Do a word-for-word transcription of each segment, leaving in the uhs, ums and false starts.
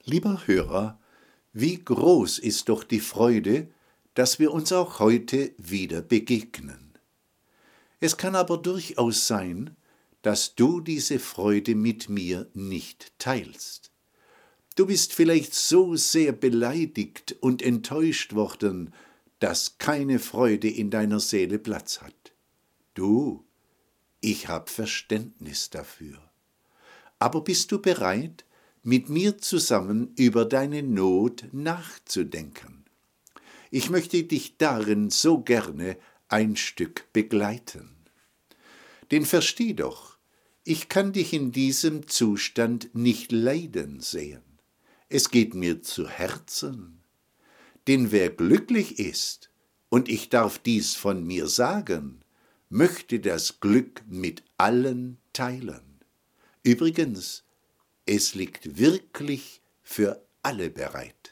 Lieber Hörer, wie groß ist doch die Freude, dass wir uns auch heute wieder begegnen. Es kann aber durchaus sein, dass du diese Freude mit mir nicht teilst. Du bist vielleicht so sehr beleidigt und enttäuscht worden, dass keine Freude in deiner Seele Platz hat. Du, ich hab Verständnis dafür. Aber bist du bereit, mit mir zusammen über deine Not nachzudenken? Ich möchte dich darin so gerne ein Stück begleiten. Denn versteh doch, ich kann dich in diesem Zustand nicht leiden sehen. Es geht mir zu Herzen. Denn wer glücklich ist, und ich darf dies von mir sagen, möchte das Glück mit allen teilen. Übrigens, es liegt wirklich für alle bereit.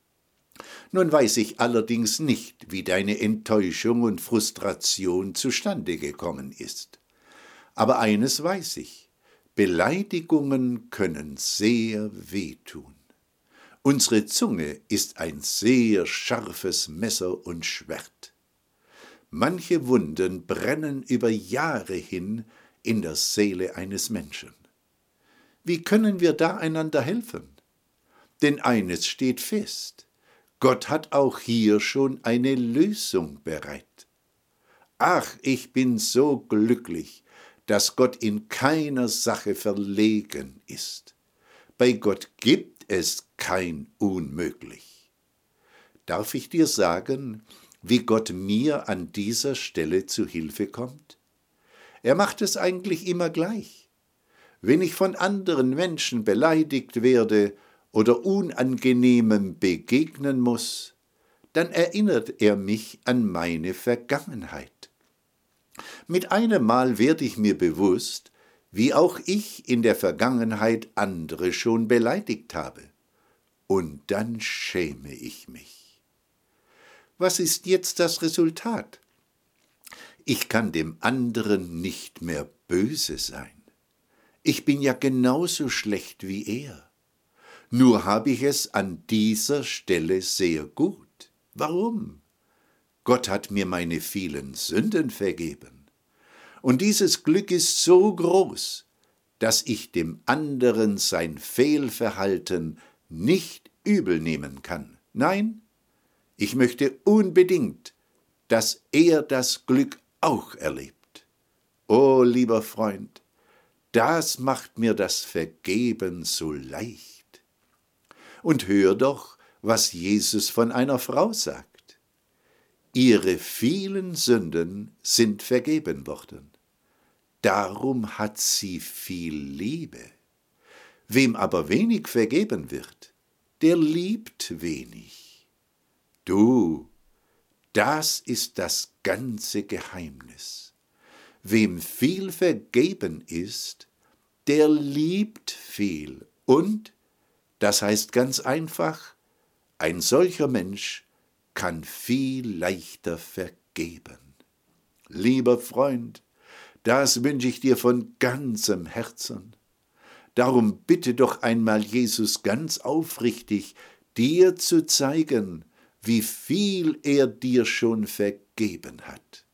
Nun weiß ich allerdings nicht, wie deine Enttäuschung und Frustration zustande gekommen ist. Aber eines weiß ich, Beleidigungen können sehr wehtun. Unsere Zunge ist ein sehr scharfes Messer und Schwert. Manche Wunden brennen über Jahre hin in der Seele eines Menschen. Wie können wir da einander helfen? Denn eines steht fest, Gott hat auch hier schon eine Lösung bereit. Ach, ich bin so glücklich, dass Gott in keiner Sache verlegen ist. Bei Gott gibt es kein Unmöglich. Darf ich dir sagen, wie Gott mir an dieser Stelle zu Hilfe kommt? Er macht es eigentlich immer gleich. Wenn ich von anderen Menschen beleidigt werde oder Unangenehmem begegnen muss, dann erinnert er mich an meine Vergangenheit. Mit einem Mal werde ich mir bewusst, wie auch ich in der Vergangenheit andere schon beleidigt habe. Und dann schäme ich mich. Was ist jetzt das Resultat? Ich kann dem anderen nicht mehr böse sein. Ich bin ja genauso schlecht wie er. Nur habe ich es an dieser Stelle sehr gut. Warum? Gott hat mir meine vielen Sünden vergeben. Und dieses Glück ist so groß, dass ich dem anderen sein Fehlverhalten nicht übel nehmen kann. Nein, ich möchte unbedingt, dass er das Glück auch erlebt. Oh, lieber Freund, das macht mir das Vergeben so leicht. Und hör doch, was Jesus von einer Frau sagt. Ihre vielen Sünden sind vergeben worden. Darum hat sie viel Liebe. Wem aber wenig vergeben wird, der liebt wenig. Du, das ist das ganze Geheimnis. Wem viel vergeben ist, der liebt viel. Und, das heißt ganz einfach, ein solcher Mensch kann viel leichter vergeben. Lieber Freund, das wünsche ich dir von ganzem Herzen. Darum bitte doch einmal Jesus ganz aufrichtig, dir zu zeigen, wie viel er dir schon vergeben hat.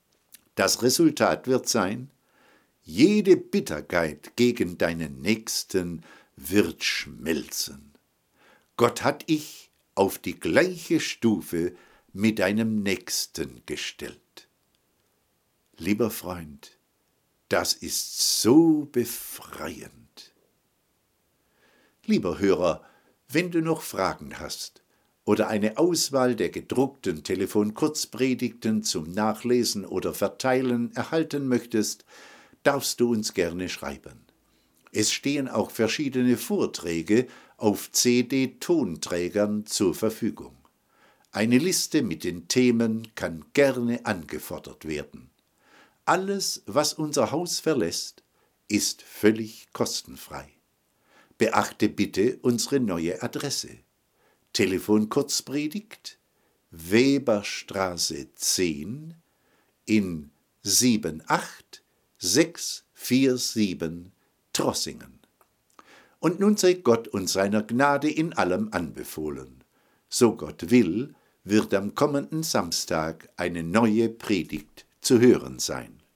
Das Resultat wird sein, jede Bitterkeit gegen deinen Nächsten wird schmelzen. Gott hat dich auf die gleiche Stufe mit deinem Nächsten gestellt. Lieber Freund, das ist so befreiend. Lieber Hörer, wenn du noch Fragen hast oder eine Auswahl der gedruckten Telefonkurzpredigten zum Nachlesen oder Verteilen erhalten möchtest, darfst du uns gerne schreiben. Es stehen auch verschiedene Vorträge auf C D-Tonträgern zur Verfügung. Eine Liste mit den Themen kann gerne angefordert werden. Alles, was unser Haus verlässt, ist völlig kostenfrei. Beachte bitte unsere neue Adresse. Telefonkurzpredigt, Weberstraße zehn in sieben acht sechs vier sieben Trossingen. und nun sei Gott und seiner Gnade in allem anbefohlen. So Gott will, wird am kommenden Samstag eine neue Predigt zu hören sein.